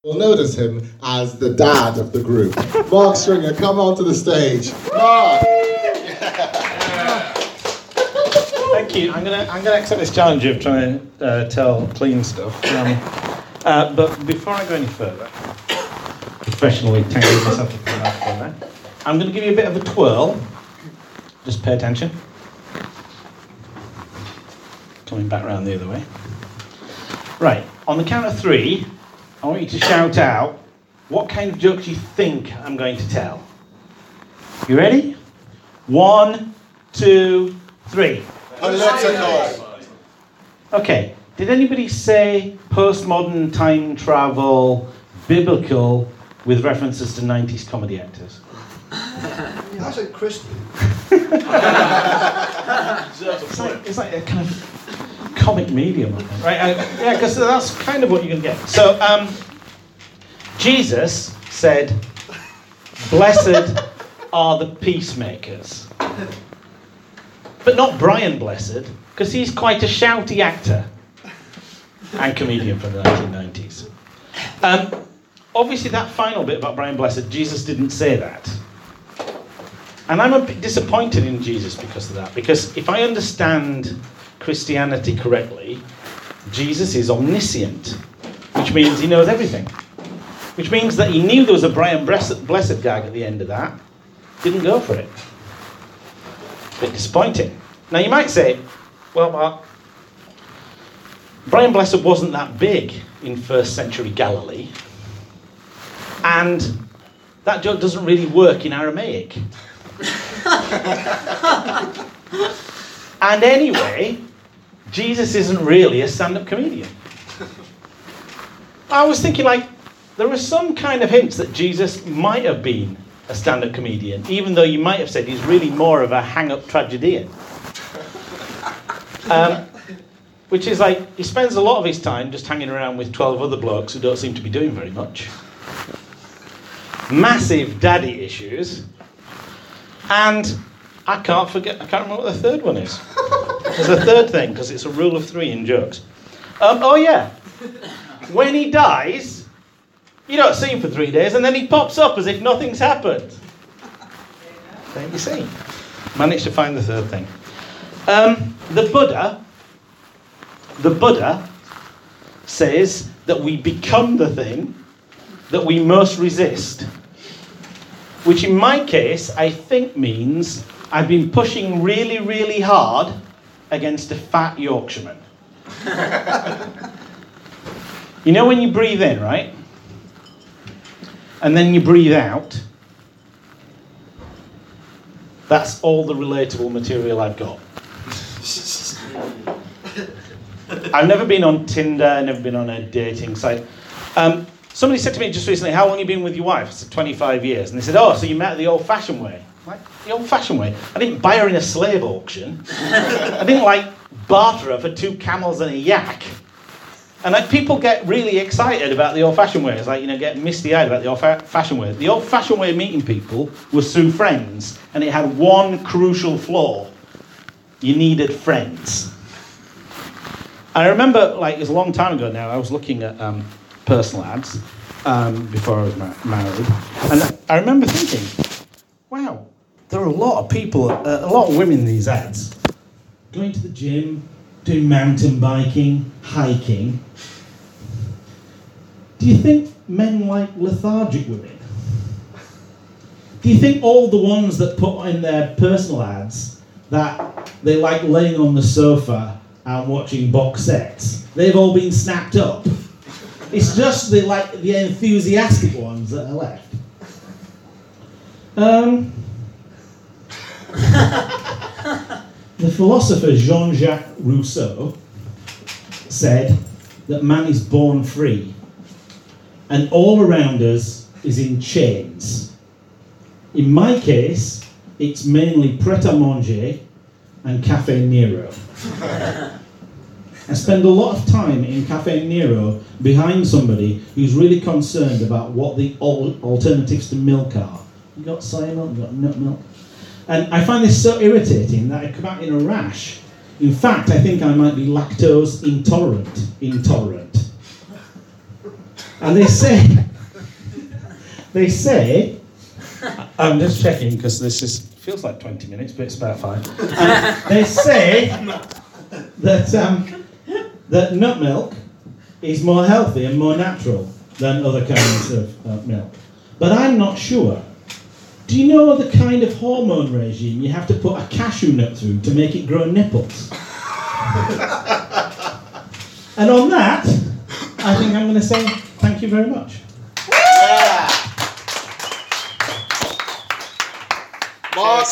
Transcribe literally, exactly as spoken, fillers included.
We'll notice him as the dad of the group. Mark Stringer, come onto the stage. Mark! Thank you. I'm gonna I'm gonna accept this challenge of trying to uh, tell clean stuff. Um, uh, but before I go any further, professionally tangling myself up the microphone there, I'm going to give you a bit of a twirl. Just pay attention. Coming back round the other way. Right. On the count of three, I want you to shout out what kind of jokes you think I'm going to tell. You ready? One, two, three. Political. Okay. Did anybody say postmodern time travel, biblical, with references to nineties comedy actors? I said Christian. it's, like, it's like a kind of comic medium, I think. Right? I, yeah, because that's kind of what you're going to get. So, um, Jesus said, "Blessed are the peacemakers." But not Brian Blessed, because he's quite a shouty actor and comedian from the nineteen nineties. Um, obviously, that final bit about Brian Blessed, Jesus didn't say that. And I'm a bit disappointed in Jesus because of that. Because if I understand Christianity correctly, Jesus is omniscient, which means he knows everything. Which means that he knew there was a Brian Blessed, Blessed gag at the end of that, didn't go for it. A bit disappointing. Now you might say, well, Mark, Brian Blessed wasn't that big in first century Galilee, and that joke doesn't really work in Aramaic. And anyway, Jesus isn't really a stand-up comedian. I was thinking, like, there are some kind of hints that Jesus might have been a stand-up comedian, even though you might have said he's really more of a hang-up tragedian. Um, which is like, he spends a lot of his time just hanging around with twelve other blokes who don't seem to be doing very much. Massive daddy issues. And I can't forget, I can't remember what the third one is. There's a third thing, because it's a rule of three in jokes. Um, oh yeah, when he dies, you don't see him for three days, and then he pops up as if nothing's happened. There you see. Managed to find the third thing. Um, the Buddha, the Buddha says that we become the thing that we most resist. Which in my case, I think means I've been pushing really, really hard against a fat Yorkshireman. You know when you breathe in, right? And then you breathe out. That's all the relatable material I've got. I've never been on Tinder, never been on a dating site. Um, somebody said to me just recently, how long have you been with your wife? I said, twenty-five years. And they said, oh, so you met the old-fashioned way. I'm like, the old-fashioned way? I didn't buy her in a slave auction. I didn't, like, barter her for two camels and a yak. And like, people get really excited about the old-fashioned way. It's like, you know, get misty-eyed about the old-fashioned way. The old-fashioned way of meeting people was through friends, and it had one crucial flaw. You needed friends. I remember, like, it was a long time ago now, I was looking at um, personal ads um, before I was ma- married, and I remember thinking, wow, there are a lot of people, uh, a lot of women in these ads, going to the gym, doing mountain biking, hiking. Do you think men like lethargic women? Do you think all the ones that put in their personal ads that they like laying on the sofa and watching box sets, they've all been snapped up? It's just the like the enthusiastic ones that are left. Um, the philosopher Jean-Jacques Rousseau said that man is born free, and all around us is in chains. In my case, it's mainly Pret-a-Manger and Caffè Nero. I spend a lot of time in Caffè Nero behind somebody who's really concerned about what the al- alternatives to milk are. You got soy milk, you got nut milk. And I find this so irritating that I come out in a rash. In fact, I think I might be lactose intolerant. Intolerant. And they say, they say, I'm just checking because this is feels like twenty minutes, but it's about five. Um, they say that um, that nut milk is more healthy and more natural than other kinds of uh, milk. But I'm not sure. Do you know the kind of hormone regime you have to put a cashew nut through to make it grow nipples? And on that, I think I'm going to say thank you very much. Mark.